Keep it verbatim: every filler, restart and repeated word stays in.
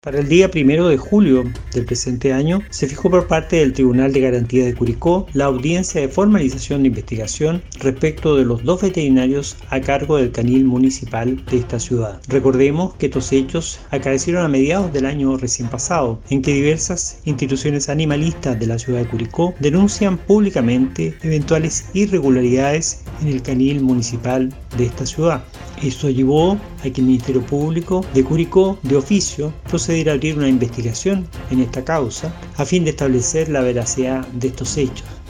Para el día primero de julio del presente año, se fijó por parte del Tribunal de Garantía de Curicó la audiencia de formalización de investigación respecto de los dos veterinarios a cargo del canil municipal de esta ciudad. Recordemos que estos hechos acaecieron a mediados del año recién pasado, en que diversas instituciones animalistas de la ciudad de Curicó denuncian públicamente eventuales irregularidades en el canil municipal de esta ciudad. Esto llevó a que el Ministerio Público de Curicó, de oficio, procediera a abrir una investigación en esta causa a fin de establecer la veracidad de estos hechos.